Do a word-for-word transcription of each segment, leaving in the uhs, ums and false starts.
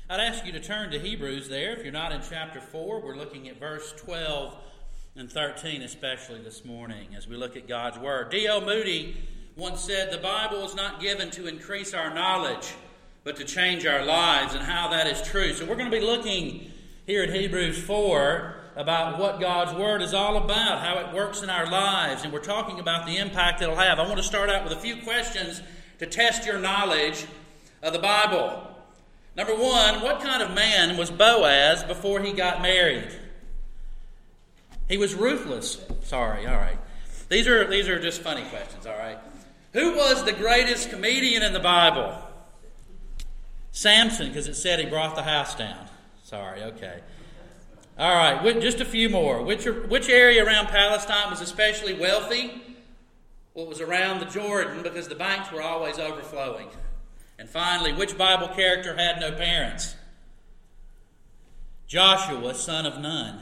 I'd ask you to turn to Hebrews there. If you're not in chapter four, we're looking at verse twelve and thirteen especially this morning as we look at God's Word. D L Moody once said, "The Bible is not given to increase our knowledge, but to change our lives," and how that is true. So we're going to be looking here at Hebrews four about what God's Word is all about, how it works in our lives, and we're talking about the impact it'll have. I want to start out with a few questions to test your knowledge of the Bible. Number one, what kind of man was Boaz before he got married? He was ruthless. Sorry, all right. These are these are just funny questions, all right. Who was the greatest comedian in the Bible? Samson, because it said he brought the house down. Sorry, okay. All right, just a few more. Which which area around Palestine was especially wealthy? Well, it was around the Jordan because the banks were always overflowing. And finally, which Bible character had no parents? Joshua, son of Nun.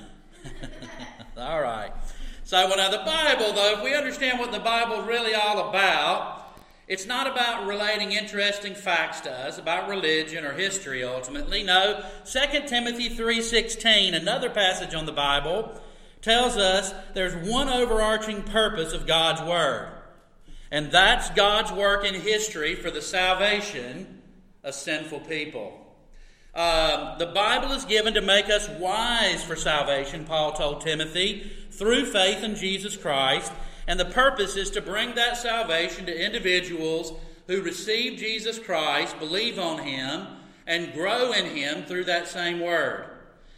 All right. So, well, now the Bible, though, if we understand what the Bible is really all about, it's not about relating interesting facts to us about religion or history, ultimately. No, Second Timothy three sixteen, another passage on the Bible, tells us there's one overarching purpose of God's Word. And that's God's work in history for the salvation of sinful people. Uh, the Bible is given to make us wise for salvation, Paul told Timothy, through faith in Jesus Christ. And the purpose is to bring that salvation to individuals who receive Jesus Christ, believe on Him, and grow in Him through that same Word.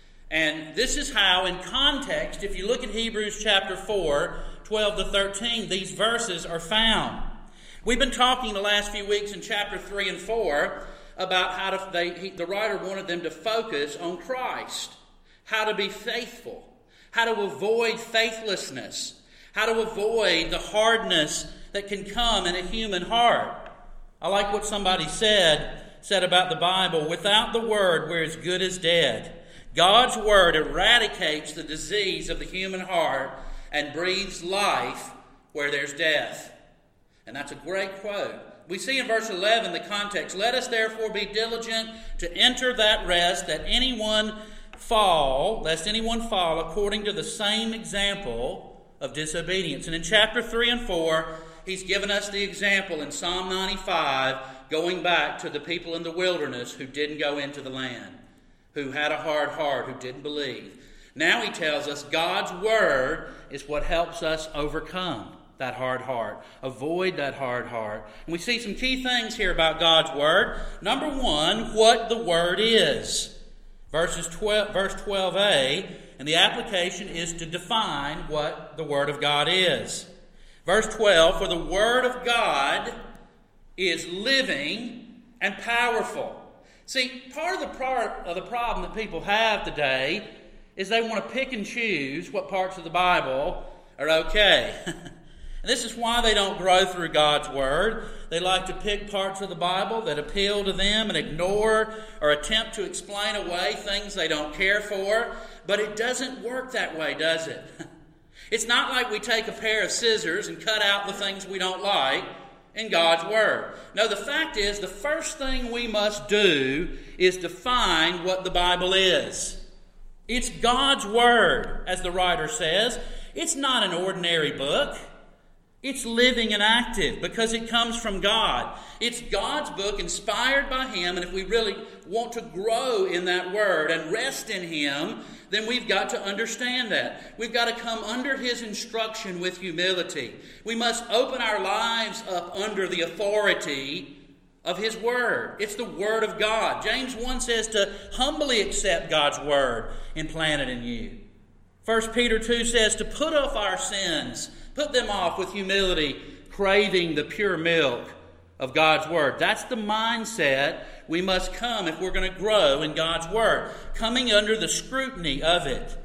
And this is how, in context, if you look at Hebrews chapter four, twelve to thirteen, these verses are found. We've been talking the last few weeks in chapter three and four about how to, they, he, the writer wanted them to focus on Christ, how to be faithful, how to avoid faithlessness, how to avoid the hardness that can come in a human heart. I like what somebody said, said about the Bible, without the Word we're as good as dead. God's Word eradicates the disease of the human heart and breathes life where there's death. And that's a great quote. We see in verse eleven the context. Let us therefore be diligent to enter that rest, that anyone fall, lest anyone fall according to the same example of disobedience. And in chapter three and four, he's given us the example in Psalm ninety-five, going back to the people in the wilderness who didn't go into the land, who had a hard heart, who didn't believe. Now he tells us God's Word is what helps us overcome that hard heart, avoid that hard heart. And we see some key things here about God's Word. Number one, what the Word is. Verses twelve, verse twelve a, and the application is to define what the Word of God is. Verse twelve, for the Word of God is living and powerful. See, part of the part of the problem that people have today is they want to pick and choose what parts of the Bible are okay. And this is why they don't grow through God's Word. They like to pick parts of the Bible that appeal to them and ignore or attempt to explain away things they don't care for. But it doesn't work that way, does it? It's not like we take a pair of scissors and cut out the things we don't like in God's Word. No, the fact is, the first thing we must do is define what the Bible is. It's God's Word, as the writer says. It's not an ordinary book. It's living and active because it comes from God. It's God's book inspired by Him, and if we really want to grow in that Word and rest in Him, then we've got to understand that. We've got to come under His instruction with humility. We must open our lives up under the authority of His Word. It's the Word of God. James one says to humbly accept God's Word implanted in you. First Peter two says to put off our sins, put them off with humility, craving the pure milk of God's Word. That's the mindset we must come if we're going to grow in God's Word, coming under the scrutiny of it.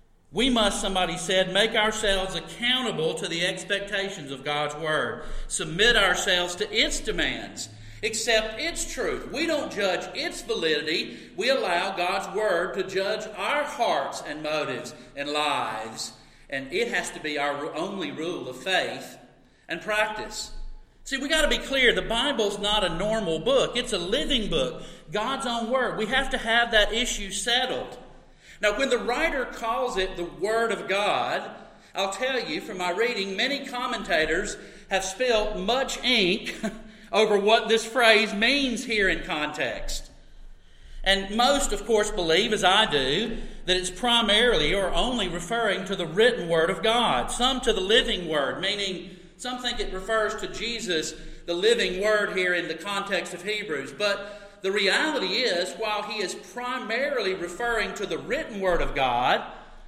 We must, somebody said, make ourselves accountable to the expectations of God's Word, submit ourselves to its demands, accept its truth. We don't judge its validity. We allow God's Word to judge our hearts and motives and lives. And it has to be our only rule of faith and practice. See, we got to be clear, the Bible's not a normal book. It's a living book, God's own Word. We have to have that issue settled. Now, when the writer calls it the Word of God, I'll tell you from my reading, many commentators have spilled much ink over what this phrase means here in context. And most, of course, believe, as I do, that it's primarily or only referring to the written Word of God. Some to the living Word, meaning some think it refers to Jesus, the living Word here in the context of Hebrews. But the reality is, while he is primarily referring to the written Word of God,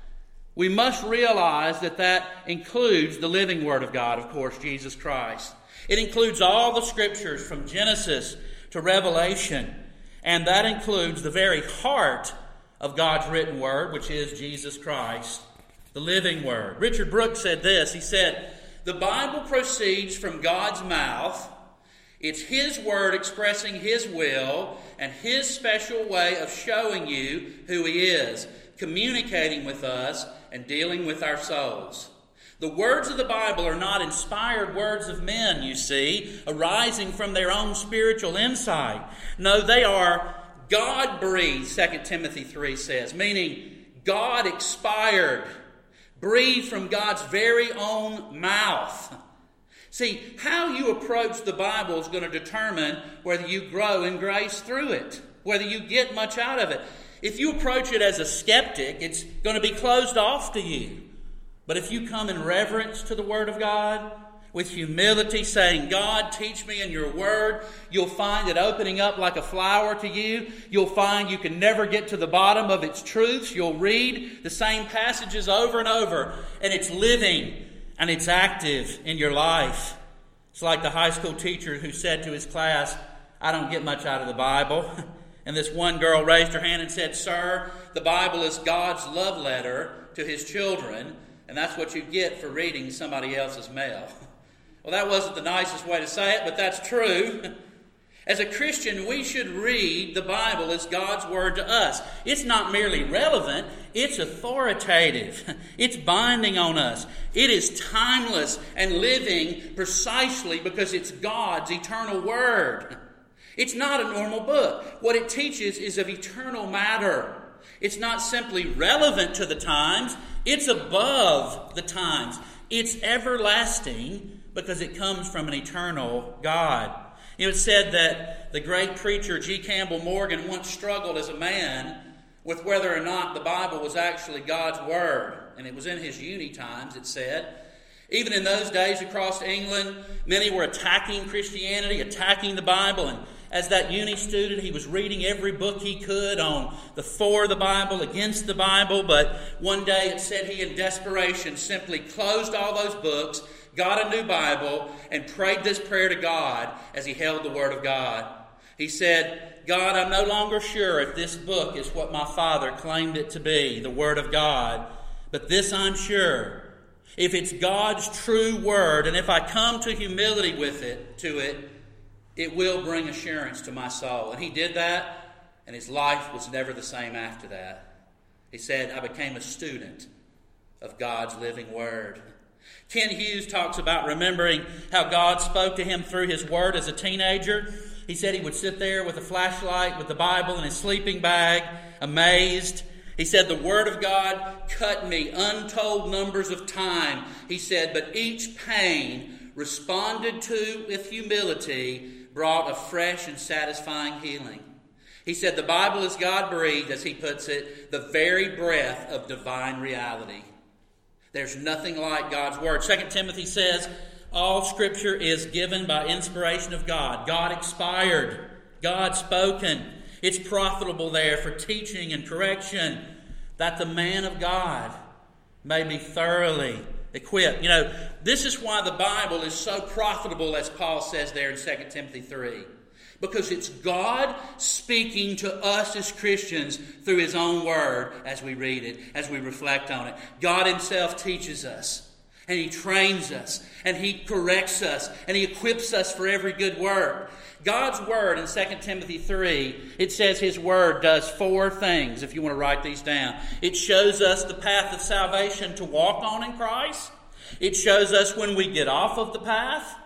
we must realize that that includes the living Word of God, of course, Jesus Christ. It includes all the Scriptures from Genesis to Revelation, and that includes the very heart of God's written Word, which is Jesus Christ, the living Word. Richard Brooks said this. He said, "The Bible proceeds from God's mouth. It's His Word expressing His will and His special way of showing you who He is, communicating with us and dealing with our souls. The words of the Bible are not inspired words of men, you see, arising from their own spiritual insight. No, they are God-breathed," Second Timothy three says, meaning God-expired, breathed from God's very own mouth. See, how you approach the Bible is going to determine whether you grow in grace through it, whether you get much out of it. If you approach it as a skeptic, it's going to be closed off to you. But if you come in reverence to the Word of God, with humility, saying, "God, teach me in your Word," you'll find it opening up like a flower to you. You'll find you can never get to the bottom of its truths. You'll read the same passages over and over, and it's living and it's active in your life. It's like the high school teacher who said to his class, "I don't get much out of the Bible." And this one girl raised her hand and said, "Sir, the Bible is God's love letter to His children, and that's what you get for reading somebody else's mail." Well, that wasn't the nicest way to say it, but that's true. As a Christian, we should read the Bible as God's Word to us. It's not merely relevant, it's authoritative. It's binding on us. It is timeless and living precisely because it's God's eternal Word. It's not a normal book. What it teaches is of eternal matter. It's not simply relevant to the times, it's above the times. It's everlasting because it comes from an eternal God. It was said that the great preacher G. Campbell Morgan once struggled as a man with whether or not the Bible was actually God's Word. And it was in his uni times, it said. Even in those days across England, many were attacking Christianity, attacking the Bible. And as that uni student, he was reading every book he could on the for the Bible, against the Bible. But one day it said he, in desperation, simply closed all those books, got a new Bible, and prayed this prayer to God as he held the Word of God. He said, "God, I'm no longer sure if this book is what my father claimed it to be, the Word of God. But this I'm sure. If it's God's true Word, and if I come to humility with it, to it, it will bring assurance to my soul." And he did that, and his life was never the same after that. He said, "I became a student of God's living Word." Ken Hughes talks about remembering how God spoke to him through His Word as a teenager. He said he would sit there with a flashlight, with the Bible in his sleeping bag, amazed. He said, "The Word of God cut me untold numbers of time." He said, "But each pain responded to with humility brought a fresh and satisfying healing." He said, "The Bible is God-breathed," as he puts it, "the very breath of divine reality." There's nothing like God's Word. Second Timothy says, all Scripture is given by inspiration of God. God expired. God spoken. It's profitable there for teaching and correction, that the man of God may be thoroughly equipped. You know, this is why the Bible is so profitable, as Paul says there in Second Timothy three. Because it's God speaking to us as Christians through His own Word as we read it, as we reflect on it. God Himself teaches us, and He trains us, and He corrects us, and He equips us for every good work. God's Word in Second Timothy three, it says His Word does four things, if you want to write these down. It shows us the path of salvation to walk on in Christ. It shows us when we get off of the path.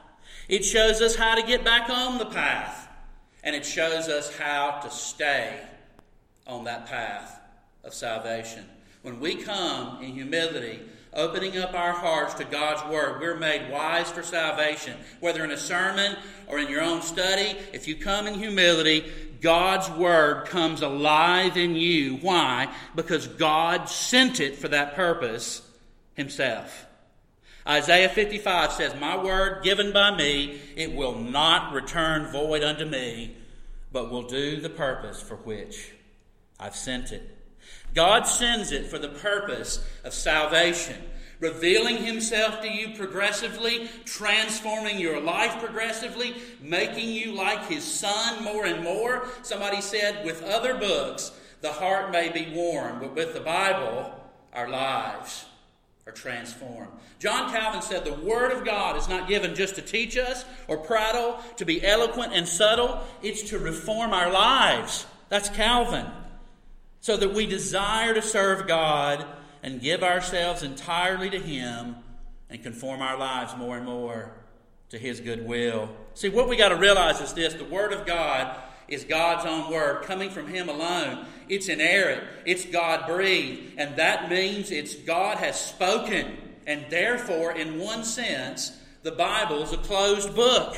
It shows us how to get back on the path. And it shows us how to stay on that path of salvation. When we come in humility, opening up our hearts to God's Word, we're made wise for salvation. Whether in a sermon or in your own study, if you come in humility, God's Word comes alive in you. Why? Because God sent it for that purpose Himself. Isaiah fifty-five says, "My word given by me, it will not return void unto me, but will do the purpose for which I've sent it." God sends it for the purpose of salvation, revealing Himself to you progressively, transforming your life progressively, making you like His Son more and more. Somebody said, with other books, the heart may be warm, but with the Bible, our lives are transformed. John Calvin said the Word of God is not given just to teach us or prattle, to be eloquent and subtle. It's to reform our lives. That's Calvin. So that we desire to serve God and give ourselves entirely to Him and conform our lives more and more to His good will. See, what we got to realize is this: the Word of God is God's own Word, coming from Him alone. It's inerrant. It's God-breathed. And that means it's God has spoken. And therefore, in one sense, the Bible is a closed book.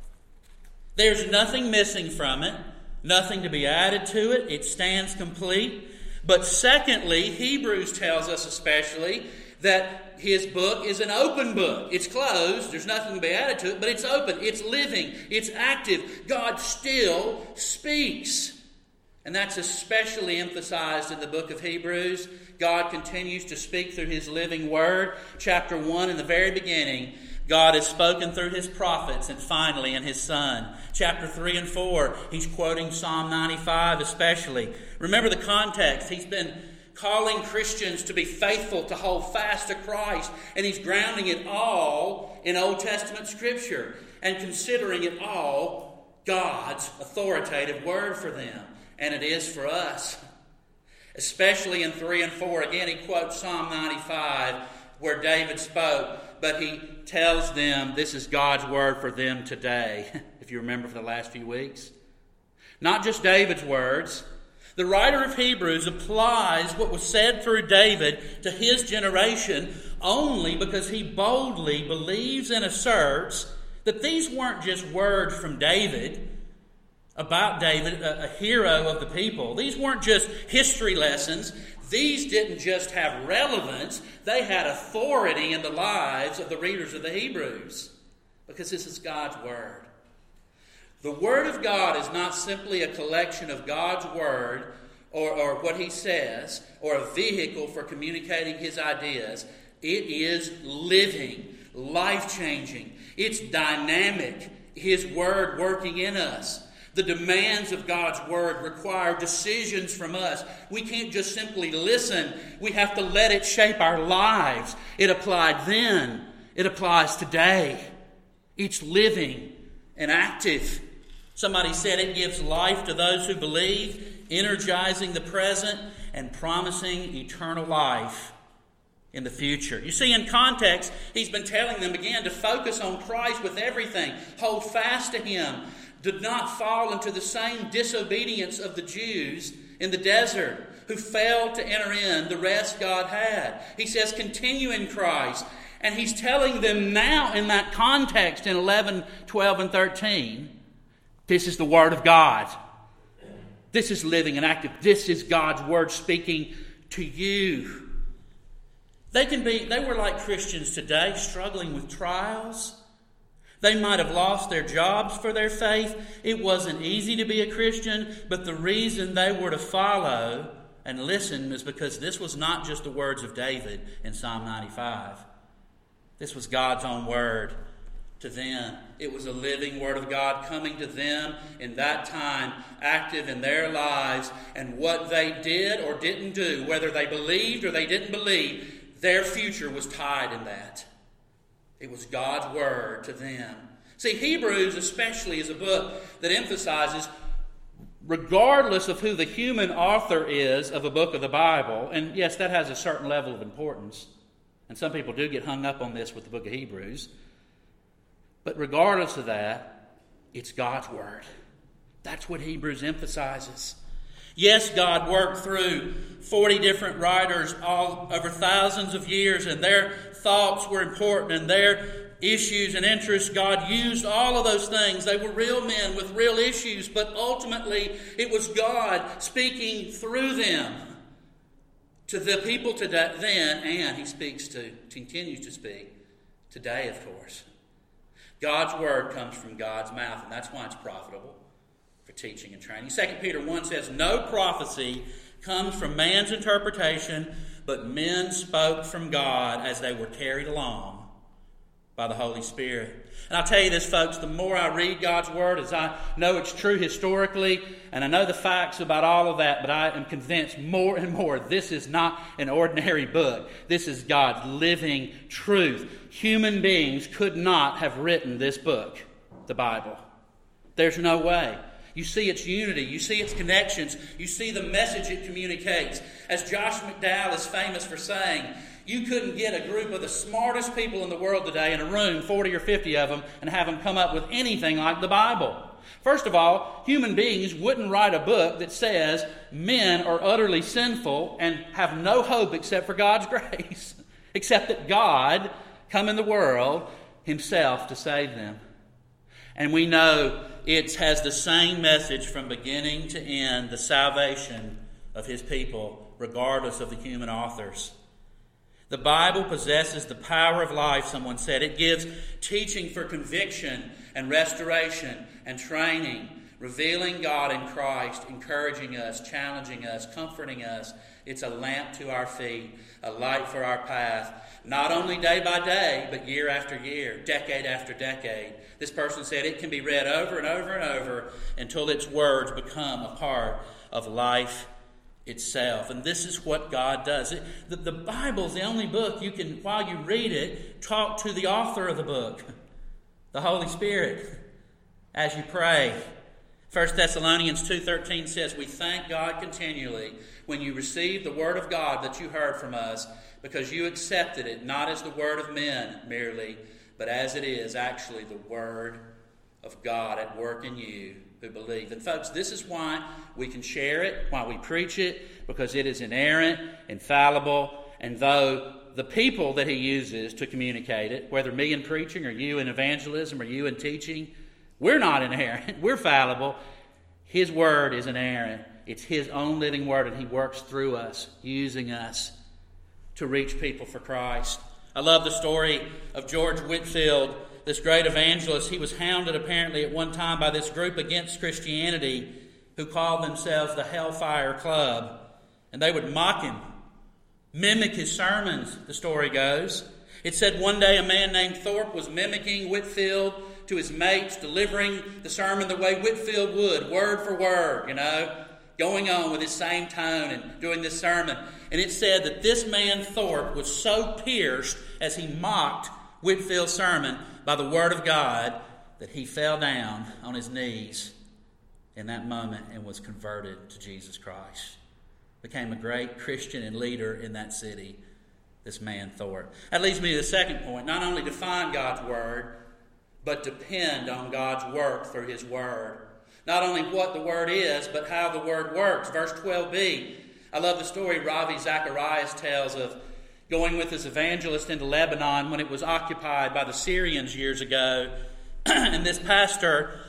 There's nothing missing from it. Nothing to be added to it. It stands complete. But secondly, Hebrews tells us especially that his book is an open book. It's closed. There's nothing to be added to it, but it's open. It's living. It's active. God still speaks. And that's especially emphasized in the book of Hebrews. God continues to speak through His living Word. Chapter one, in the very beginning, God has spoken through His prophets, and finally in His Son. Chapter three and four, He's quoting Psalm ninety-five especially. Remember the context. He's been calling Christians to be faithful, to hold fast to Christ, and He's grounding it all in Old Testament Scripture and considering it all God's authoritative Word for them. And it is for us. Especially in three and four, again, he quotes Psalm ninety-five, where David spoke, but he tells them this is God's word for them today, if you remember for the last few weeks. Not just David's words. The writer of Hebrews applies what was said through David to his generation only because he boldly believes and asserts that these weren't just words from David, about David, a, a hero of the people. These weren't just history lessons. These didn't just have relevance. They had authority in the lives of the readers of the Hebrews, because this is God's Word. The Word of God is not simply a collection of God's Word or, or what He says, or a vehicle for communicating His ideas. It is living, life-changing. It's dynamic. His Word working in us. The demands of God's Word require decisions from us. We can't just simply listen. We have to let it shape our lives. It applied then. It applies today. It's living and active. Somebody said it gives life to those who believe, energizing the present and promising eternal life in the future. You see, in context, he's been telling them again to focus on Christ with everything. Hold fast to Him. Did not fall into the same disobedience of the Jews in the desert who failed to enter in the rest God had. He says, continue in Christ. And he's telling them now in that context in eleven, twelve, and thirteen, this is the Word of God. This is living and active. This is God's Word speaking to you. They can be, they were like Christians today, struggling with trials. They might have lost their jobs for their faith. It wasn't easy to be a Christian, but the reason they were to follow and listen is because this was not just the words of David in Psalm ninety-five. This was God's own word to them. It was a living Word of God coming to them in that time, active in their lives, and what they did or didn't do, whether they believed or they didn't believe, their future was tied in that. It was God's Word to them. See, Hebrews especially is a book that emphasizes, regardless of who the human author is of a book of the Bible, and yes, that has a certain level of importance, and some people do get hung up on this with the book of Hebrews, But regardless of that, it's God's Word. That's what Hebrews emphasizes. Yes, God worked through forty different writers all over thousands of years, and their thoughts were important, and their issues and interests. God used all of those things. They were real men with real issues, but ultimately it was God speaking through them to the people today then, and He speaks to, continues to speak today, of course. God's Word comes from God's mouth, and that's why it's profitable for teaching and training. Second Peter one says, no prophecy comes from man's interpretation, but men spoke from God as they were carried along by the Holy Spirit. And I'll tell you this, folks, the more I read God's Word, as I know it's true historically, and I know the facts about all of that, but I am convinced more and more this is not an ordinary book. This is God's living truth. Human beings could not have written this book, the Bible. There's no way. You see its unity. You see its connections. You see the message it communicates. As Josh McDowell is famous for saying, you couldn't get a group of the smartest people in the world today in a room, forty or fifty of them, and have them come up with anything like the Bible. First of all, human beings wouldn't write a book that says men are utterly sinful and have no hope except for God's grace, except that God come in the world Himself to save them. And we know it has the same message from beginning to end, the salvation of His people, regardless of the human authors. The Bible possesses the power of life, someone said. It gives teaching for conviction and restoration and training, revealing God in Christ, encouraging us, challenging us, comforting us. It's a lamp to our feet, a light for our path, not only day by day, but year after year, decade after decade. This person said it can be read over and over and over until its words become a part of life itself. And this is what God does. It, the, the Bible is the only book you can, while you read it, talk to the author of the book, the Holy Spirit, as you pray. First Thessalonians two thirteen says, we thank God continually when you receive the word of God that you heard from us, because you accepted it not as the word of men merely, but as it is actually the word of God at work in you who believe. And folks, this is why we can share it, why we preach it, because it is inerrant, infallible, and though the people that He uses to communicate it, whether me in preaching or you in evangelism or you in teaching, we're not inerrant, we're fallible. His word is inerrant. It's His own living word, and He works through us, using us to reach people for Christ. I love the story of George Whitefield, this great evangelist. He was hounded apparently at one time by this group against Christianity who called themselves the Hellfire Club. And they would mock him, mimic his sermons, the story goes. It said one day a man named Thorpe was mimicking Whitefield to his mates, delivering the sermon the way Whitefield would, word for word, you know, going on with his same tone and doing this sermon. And it said that this man Thorpe was so pierced as he mocked Whitefield's sermon by the word of God that he fell down on his knees in that moment and was converted to Jesus Christ. Became a great Christian and leader in that city, this man Thorpe. That leads me to the second point. Not only define God's word, but depend on God's work through His word. Not only what the word is, but how the word works. Verse twelve b, I love the story Ravi Zacharias tells of going with his evangelist into Lebanon when it was occupied by the Syrians years ago. And this pastor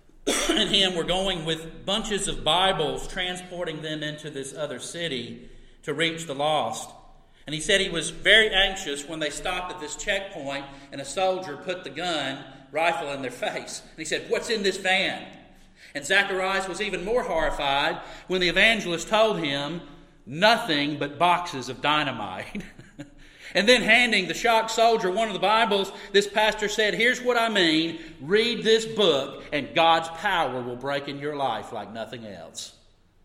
and him were going with bunches of Bibles, transporting them into this other city to reach the lost. And he said he was very anxious when they stopped at this checkpoint and a soldier put the gun, rifle in their face. And he said, "What's in this van?" And Zacharias was even more horrified when the evangelist told him, "Nothing but boxes of dynamite." And then handing the shocked soldier one of the Bibles, this pastor said, "Here's what I mean. Read this book and God's power will break in your life like nothing else."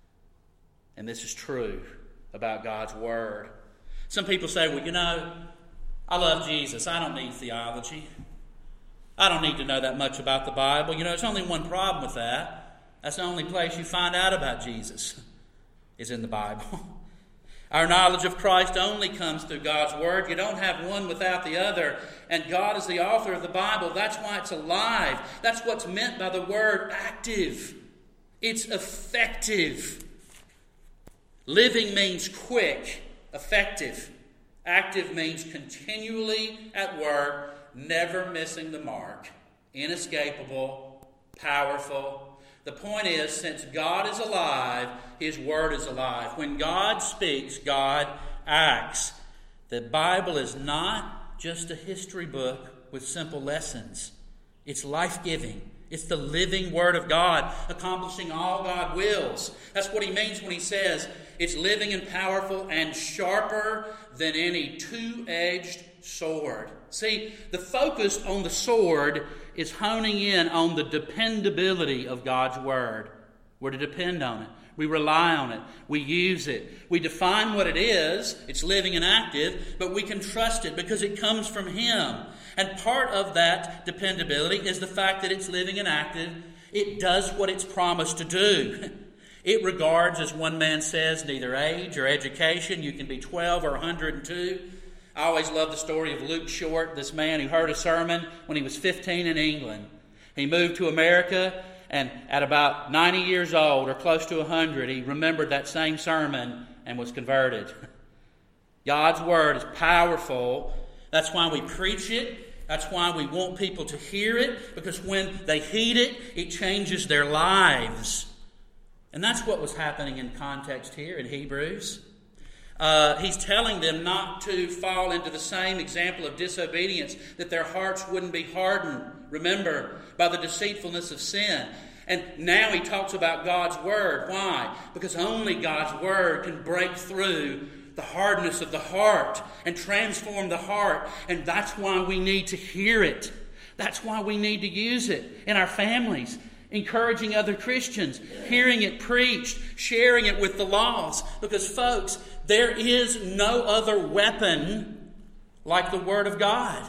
And this is true about God's Word. Some people say, well, you know, I love Jesus. I don't need theology. I don't need to know that much about the Bible. You know, there's only one problem with that. That's the only place you find out about Jesus is in the Bible. Our knowledge of Christ only comes through God's Word. You don't have one without the other. And God is the author of the Bible. That's why it's alive. That's what's meant by the word active. It's effective. Living means quick, effective. Active means continually at work, never missing the mark. Inescapable, powerful. The point is, since God is alive, His Word is alive. When God speaks, God acts. The Bible is not just a history book with simple lessons. It's life-giving. It's the living Word of God, accomplishing all God wills. That's what He means when He says it's living and powerful and sharper than any two-edged sword. See, the focus on the sword is honing in on the dependability of God's Word. We're to depend on it. We rely on it. We use it. We define what it is. It's living and active, but we can trust it because it comes from Him. And part of that dependability is the fact that it's living and active. It does what it's promised to do. It regards, as one man says, neither age or education. You can be twelve or one hundred two. I always love the story of Luke Short, this man who heard a sermon when he was fifteen in England. He moved to America, and at about ninety years old, or close to one hundred, he remembered that same sermon and was converted. God's Word is powerful. That's why we preach it. That's why we want people to hear it, because when they heed it, it changes their lives. And that's what was happening in context here in Hebrews. Uh, he's telling them not to fall into the same example of disobedience, that their hearts wouldn't be hardened, remember, by the deceitfulness of sin. And now he talks about God's Word. Why? Because only God's Word can break through the hardness of the heart and transform the heart. And that's why we need to hear it. That's why we need to use it in our families. Encouraging other Christians, hearing it preached, sharing it with the lost. Because, folks, there is no other weapon like the Word of God.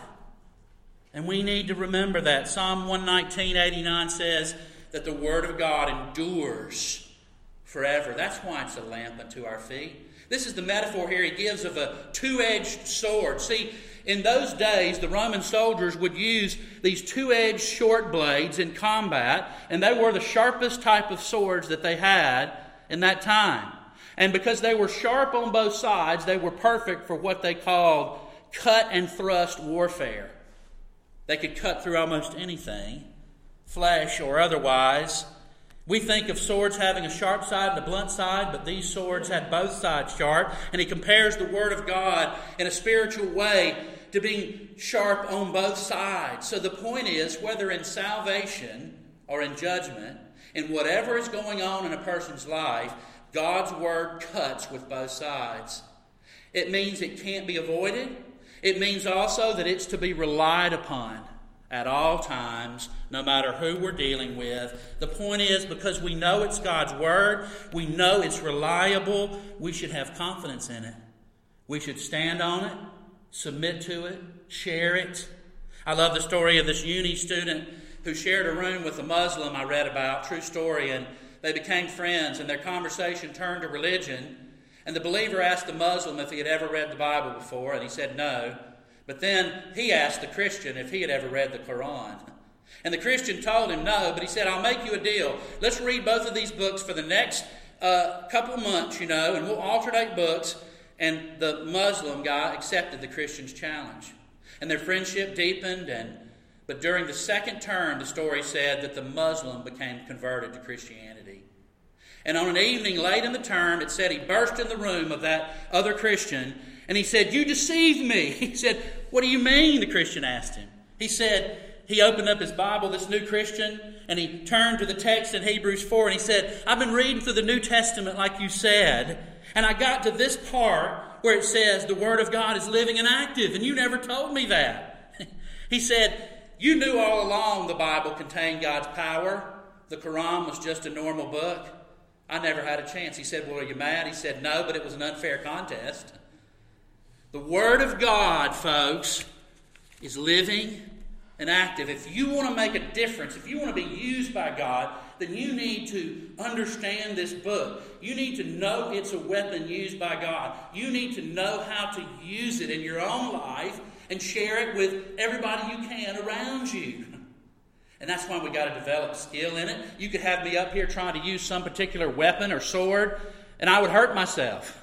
And we need to remember that. Psalm one nineteen, eighty-nine says that the Word of God endures forever. That's why it's a lamp unto our feet. This is the metaphor here he gives of a two-edged sword. See, in those days, the Roman soldiers would use these two-edged short blades in combat, and they were the sharpest type of swords that they had in that time. And because they were sharp on both sides, they were perfect for what they called cut and thrust warfare. They could cut through almost anything, flesh or otherwise. We think of swords having a sharp side and a blunt side, but these swords had both sides sharp. And he compares the Word of God in a spiritual way to being sharp on both sides. So the point is, whether in salvation or in judgment, in whatever is going on in a person's life, God's Word cuts with both sides. It means it can't be avoided. It means also that it's to be relied upon at all times, no matter who we're dealing with. The point is, because we know it's God's Word, we know it's reliable, we should have confidence in it. We should stand on it, submit to it, share it. I love the story of this uni student who shared a room with a Muslim I read about, true story, and they became friends, and their conversation turned to religion. And the believer asked the Muslim if he had ever read the Bible before, and he said no. But then he asked the Christian if he had ever read the Quran. And the Christian told him no, but he said, I'll make you a deal. Let's read both of these books for the next uh, couple of months, you know, and we'll alternate books. And the Muslim guy accepted the Christian's challenge. And their friendship deepened, and but during the second term, the story said that the Muslim became converted to Christianity. And on an evening late in the term, it said he burst in the room of that other Christian, and he said, you deceived me. He said, what do you mean? The Christian asked him. He said, he opened up his Bible, this new Christian, and he turned to the text in Hebrews four, and he said, I've been reading through the New Testament like you said, and I got to this part where it says the Word of God is living and active, and you never told me that. He said, you knew all along the Bible contained God's power. The Quran was just a normal book. I never had a chance. He said, well, are you mad? He said, no, but it was an unfair contest. The Word of God, folks, is living and active. If you want to make a difference, if you want to be used by God, then you need to understand this book. You need to know it's a weapon used by God. You need to know how to use it in your own life and share it with everybody you can around you. And that's why we got to develop skill in it. You could have me up here trying to use some particular weapon or sword, and I would hurt myself.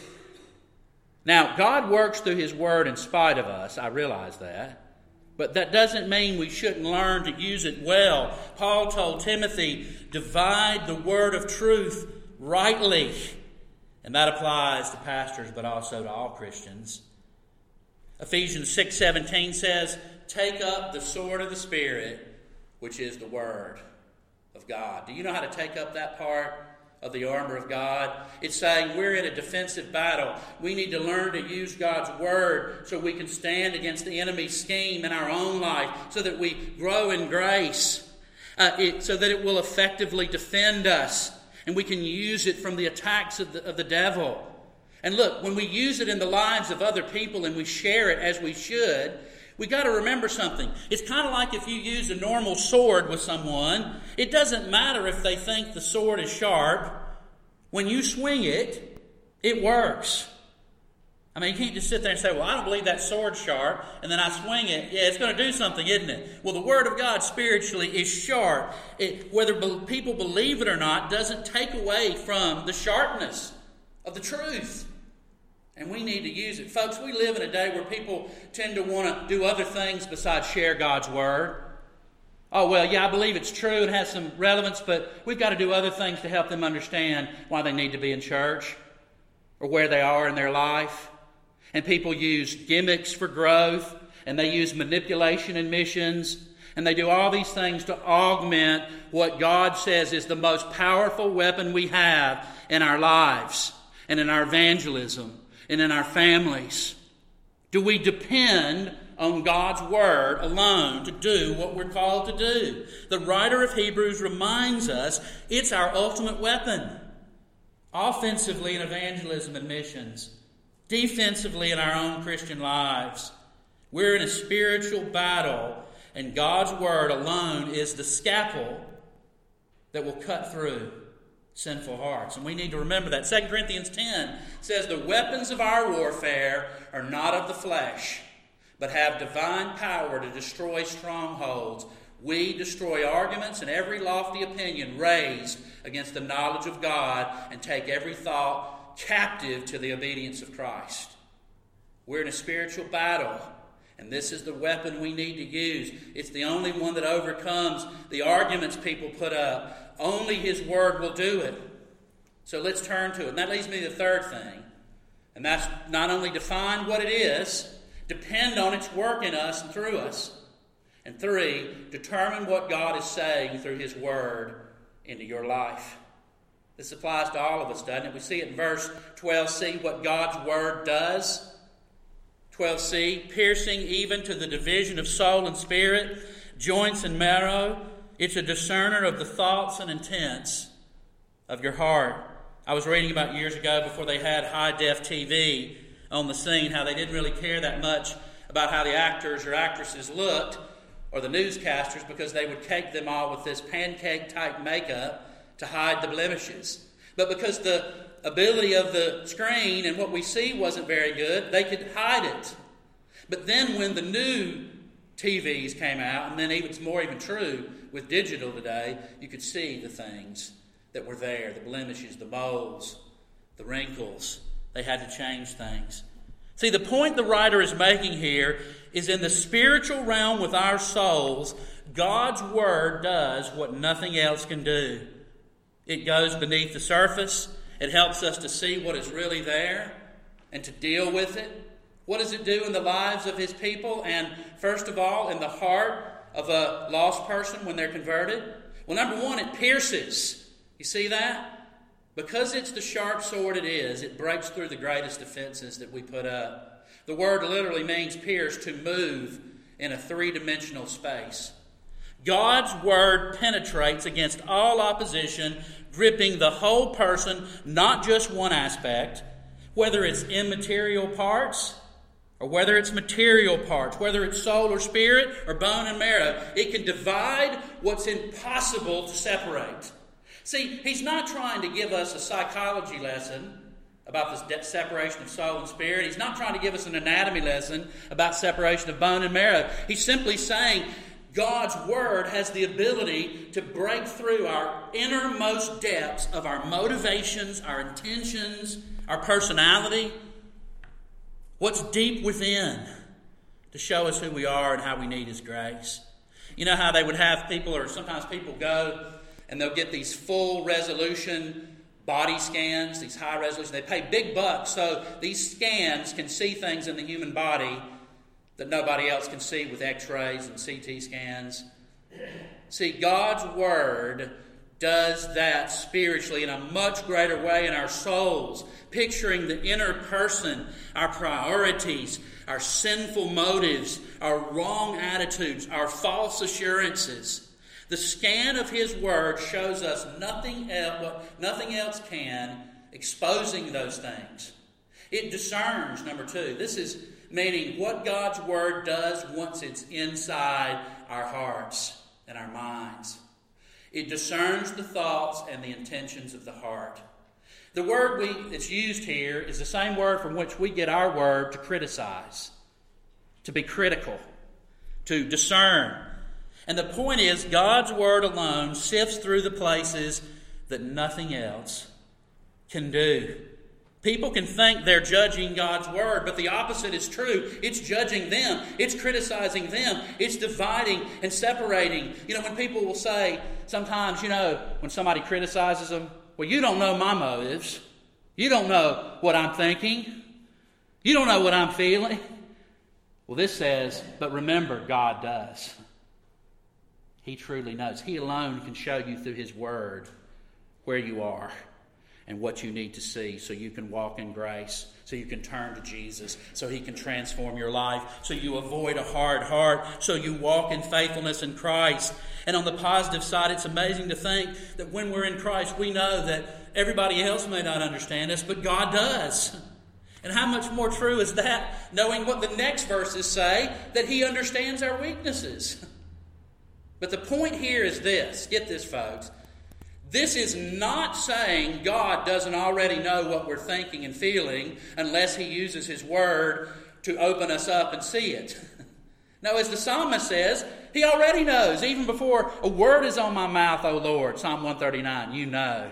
Now, God works through His Word in spite of us. I realize that. But that doesn't mean we shouldn't learn to use it well. Paul told Timothy, divide the word of truth rightly. And that applies to pastors, but also to all Christians. Ephesians six seventeen says, take up the sword of the Spirit, which is the Word of God. Do you know how to take up that part of the armor of God? It's saying we're in a defensive battle. We need to learn to use God's Word so we can stand against the enemy's scheme in our own life, so that we grow in grace, uh, it, so that it will effectively defend us, and we can use it from the attacks of the, of the devil. And look, when we use it in the lives of other people and we share it as we should, we got to remember something. It's kind of like if you use a normal sword with someone. It doesn't matter if they think the sword is sharp. When you swing it, it works. I mean, you can't just sit there and say, well, I don't believe that sword's sharp, and then I swing it. Yeah, it's going to do something, isn't it? Well, the Word of God spiritually is sharp. It, whether be- people believe it or not doesn't take away from the sharpness of the truth. And we need to use it. Folks, we live in a day where people tend to want to do other things besides share God's Word. Oh, well, yeah, I believe it's true and has some relevance, but we've got to do other things to help them understand why they need to be in church or where they are in their life. And people use gimmicks for growth, and they use manipulation in missions, and they do all these things to augment what God says is the most powerful weapon we have in our lives and in our evangelism and in our families. Do we depend on God's Word alone to do what we're called to do? The writer of Hebrews reminds us it's our ultimate weapon. Offensively in evangelism and missions. Defensively in our own Christian lives. We're in a spiritual battle, and God's Word alone is the scalpel that will cut through sinful hearts. And we need to remember that. Second Corinthians ten says, the weapons of our warfare are not of the flesh, but have divine power to destroy strongholds. We destroy arguments and every lofty opinion raised against the knowledge of God, and take every thought captive to the obedience of Christ. We're in a spiritual battle, and this is the weapon we need to use. It's the only one that overcomes the arguments people put up. Only His Word will do it. So let's turn to it. And that leads me to the third thing. And that's not only define what it is, depend on its work in us and through us. And three, determine what God is saying through His Word into your life. This applies to all of us, doesn't it? We see it in verse twelve c, what God's Word does. twelve c, piercing even to the division of soul and spirit, joints and marrow. It's a discerner of the thoughts and intents of your heart. I was reading about years ago, before they had high-def T V on the scene, how they didn't really care that much about how the actors or actresses looked, or the newscasters, because they would cake them all with this pancake-type makeup to hide the blemishes. But because the ability of the screen and what we see wasn't very good, they could hide it. But then when the new T Vs came out, and then even it's more even true with digital today, you could see the things that were there, the blemishes, the moles, the wrinkles. They had to change things. See, the point the writer is making here is, in the spiritual realm with our souls, God's Word does what nothing else can do. It goes beneath the surface. It helps us to see what is really there and to deal with it. What does it do in the lives of His people? And first of all, in the heart of a lost person when they're converted? Well, number one, it pierces. You see that? Because it's the sharp sword it is, it breaks through the greatest defenses that we put up. The word literally means pierce, to move in a three-dimensional space. God's Word penetrates against all opposition, gripping the whole person, not just one aspect, whether it's immaterial parts or whether it's material parts, whether it's soul or spirit or bone and marrow. It can divide what's impossible to separate. See, he's not trying to give us a psychology lesson about the separation of soul and spirit. He's not trying to give us an anatomy lesson about separation of bone and marrow. He's simply saying God's Word has the ability to break through our innermost depths of our motivations, our intentions, our personality, what's deep within, to show us who we are and how we need His grace. You know how they would have people, or sometimes people go and they'll get these full resolution body scans, these high resolution. They pay big bucks so these scans can see things in the human body that nobody else can see with x-rays and C T scans. See, God's Word does that spiritually in a much greater way in our souls, picturing the inner person, our priorities, our sinful motives, our wrong attitudes, our false assurances. The scan of His Word shows us nothing else, nothing else can, exposing those things. It discerns, number two. This is meaning what God's Word does once it's inside our hearts and our minds. It discerns the thoughts and the intentions of the heart. The word we, that's used here is the same word from which we get our word to criticize, to be critical, to discern. And the point is, God's Word alone sifts through the places that nothing else can do. People can think they're judging God's Word, but the opposite is true. It's judging them. It's criticizing them. It's dividing and separating. You know, when people will say, sometimes, you know, when somebody criticizes them, well, you don't know my motives. You don't know what I'm thinking. You don't know what I'm feeling. Well, this says, but remember, God does. He truly knows. He alone can show you through His Word where you are and what you need to see so you can walk in grace, so you can turn to Jesus, so He can transform your life, so you avoid a hard heart, so you walk in faithfulness in Christ. And on the positive side, it's amazing to think that when we're in Christ, we know that everybody else may not understand us, but God does. And how much more true is that, knowing what the next verses say, that He understands our weaknesses. But the point here is this. Get this, folks. This is not saying God doesn't already know what we're thinking and feeling unless He uses His Word to open us up and see it. No, as the psalmist says, He already knows. Even before a word is on my mouth, O Lord, Psalm one thirty-nine, you know.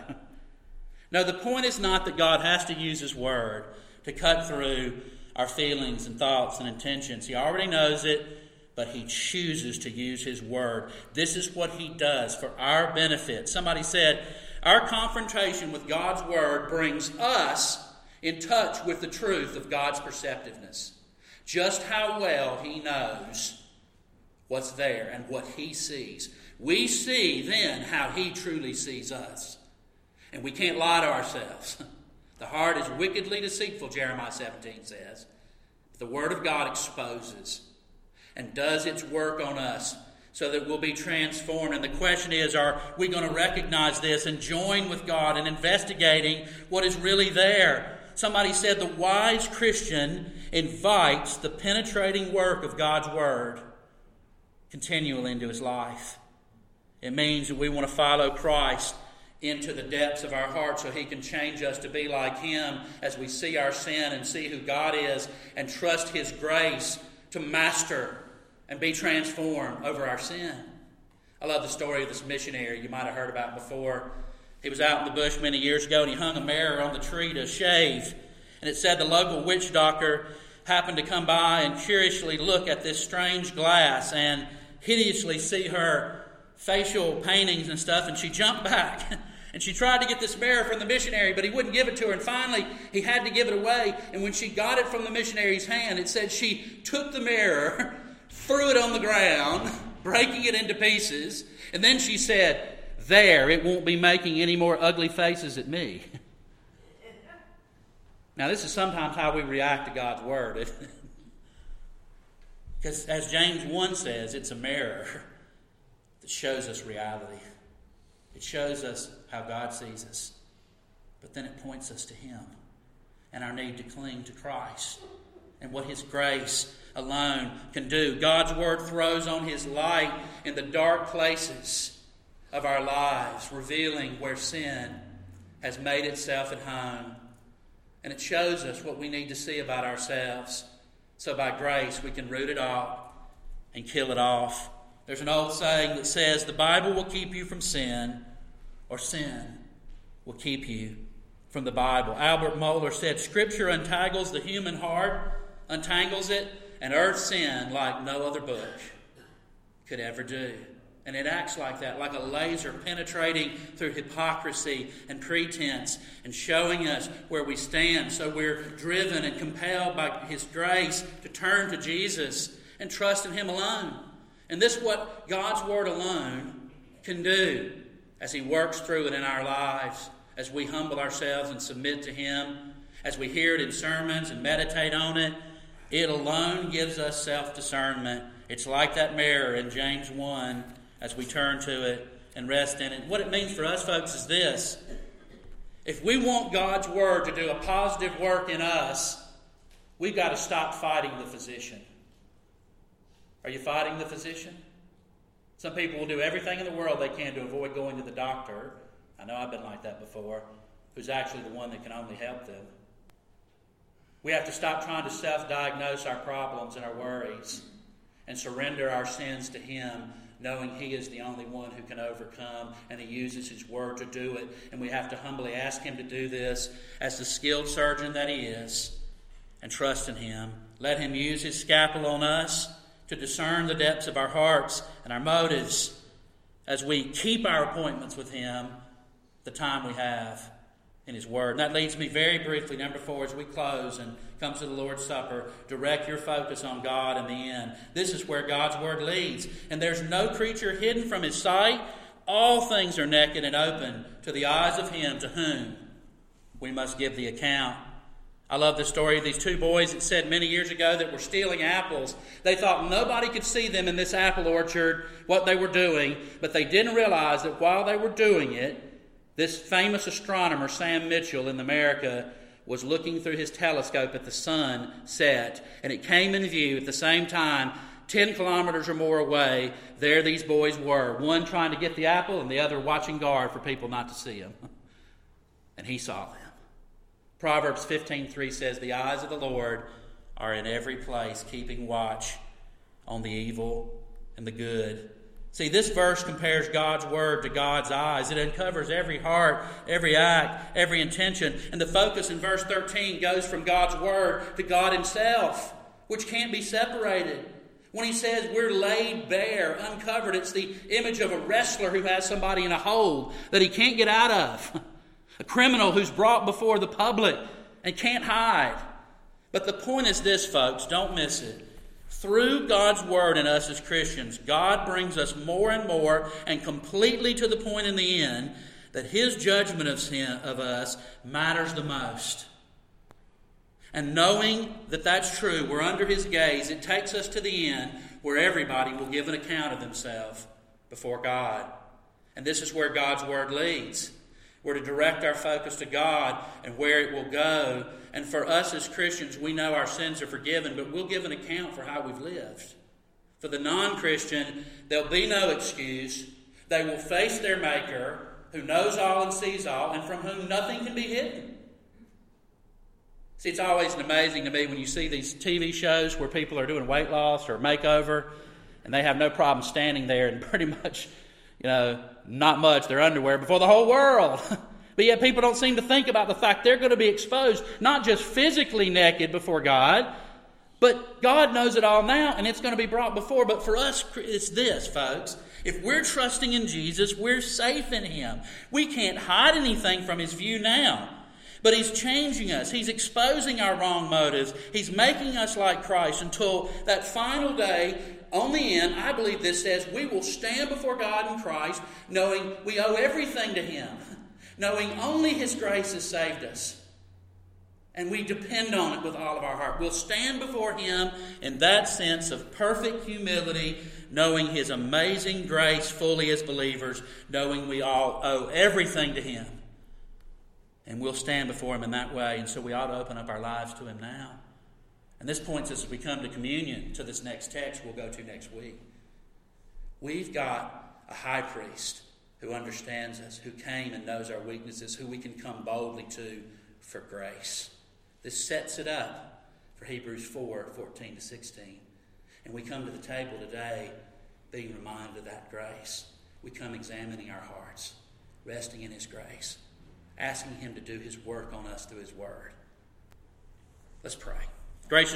No, the point is not that God has to use His Word to cut through our feelings and thoughts and intentions. He already knows it. But He chooses to use His Word. This is what He does for our benefit. Somebody said, our confrontation with God's Word brings us in touch with the truth of God's perceptiveness. Just how well He knows what's there and what He sees. We see then how He truly sees us. And we can't lie to ourselves. The heart is wickedly deceitful, Jeremiah seventeen says. The Word of God exposes and does its work on us so that we'll be transformed. And the question is, are we going to recognize this and join with God in investigating what is really there? Somebody said the wise Christian invites the penetrating work of God's Word continually into his life. It means that we want to follow Christ into the depths of our heart so He can change us to be like Him as we see our sin and see who God is and trust His grace to master and be transformed over our sin. I love the story of this missionary you might have heard about before. He was out in the bush many years ago and he hung a mirror on the tree to shave. And it said the local witch doctor happened to come by and curiously look at this strange glass and hideously see her facial paintings and stuff, and she jumped back. And she tried to get this mirror from the missionary, but he wouldn't give it to her. And finally, he had to give it away. And when she got it from the missionary's hand, it said she took the mirror, threw it on the ground, breaking it into pieces. And then she said, "There, it won't be making any more ugly faces at me." Now, this is sometimes how we react to God's Word. Because as James one says, it's a mirror that shows us reality. It shows us how God sees us. But then it points us to Him and our need to cling to Christ and what His grace alone can do. God's Word throws on His light in the dark places of our lives, revealing where sin has made itself at home. And it shows us what we need to see about ourselves. So by grace we can root it out and kill it off. There's an old saying that says, the Bible will keep you from sin, or sin will keep you from the Bible. Albert Mohler said, Scripture untangles the human heart, untangles it, and earth's sin like no other book could ever do. And it acts like that, like a laser penetrating through hypocrisy and pretense and showing us where we stand. So we're driven and compelled by His grace to turn to Jesus and trust in Him alone. And this is what God's Word alone can do as He works through it in our lives, as we humble ourselves and submit to Him, as we hear it in sermons and meditate on it. It alone gives us self-discernment. It's like that mirror in James one as we turn to it and rest in it. What it means for us, folks, is this. If we want God's Word to do a positive work in us, we've got to stop fighting the physician. Are you fighting the physician? Some people will do everything in the world they can to avoid going to the doctor. I know I've been like that before, who's actually the one that can only help them. We have to stop trying to self-diagnose our problems and our worries and surrender our sins to Him, knowing He is the only one who can overcome, and He uses His Word to do it. And we have to humbly ask Him to do this as the skilled surgeon that He is, and trust in Him. Let Him use His scalpel on us to discern the depths of our hearts and our motives as we keep our appointments with Him the time we have in His Word. And that leads me very briefly, number four, as we close and come to the Lord's Supper, direct your focus on God in the end. This is where God's Word leads. And there's no creature hidden from His sight. All things are naked and open to the eyes of Him to whom we must give the account. I love the story of these two boys that said many years ago that were stealing apples. They thought nobody could see them in this apple orchard, what they were doing, but they didn't realize that while they were doing it, this famous astronomer, Sam Mitchell in America, was looking through his telescope at the sun set, and it came in view at the same time, ten kilometers or more away. There these boys were, one trying to get the apple and the other watching guard for people not to see him. And he saw them. Proverbs fifteen three says, the eyes of the Lord are in every place, keeping watch on the evil and the good. See, this verse compares God's Word to God's eyes. It uncovers every heart, every act, every intention. And the focus in verse thirteen goes from God's Word to God Himself, which can't be separated. When He says we're laid bare, uncovered, it's the image of a wrestler who has somebody in a hold that he can't get out of. A criminal who's brought before the public and can't hide. But the point is this, folks, don't miss it. Through God's Word in us as Christians, God brings us more and more and completely to the point in the end that His judgment of sin, of us matters the most. And knowing that that's true, we're under His gaze, it takes us to the end where everybody will give an account of themselves before God. And this is where God's Word leads. We're to direct our focus to God and where it will go. And for us as Christians, we know our sins are forgiven, but we'll give an account for how we've lived. For the non-Christian, there'll be no excuse. They will face their Maker, who knows all and sees all, and from whom nothing can be hidden. See, it's always amazing to me when you see these T V shows where people are doing weight loss or makeover, and they have no problem standing there and pretty much, you know, not much, their underwear before the whole world. But yet people don't seem to think about the fact they're going to be exposed, not just physically naked before God, but God knows it all now, and it's going to be brought before. But for us, it's this, folks. If we're trusting in Jesus, we're safe in Him. We can't hide anything from His view now. But He's changing us. He's exposing our wrong motives. He's making us like Christ until that final day. On the end, I believe this says, we will stand before God in Christ, knowing we owe everything to Him, knowing only His grace has saved us. And we depend on it with all of our heart. We'll stand before Him in that sense of perfect humility, knowing His amazing grace fully as believers, knowing we all owe everything to Him. And we'll stand before Him in that way. And so we ought to open up our lives to Him now. And this points us, as we come to communion, to this next text we'll go to next week. We've got a high priest who understands us, who came and knows our weaknesses, who we can come boldly to for grace. This sets it up for Hebrews four, fourteen to sixteen. And we come to the table today being reminded of that grace. We come examining our hearts, resting in His grace, asking Him to do His work on us through His Word. Let's pray. Gracious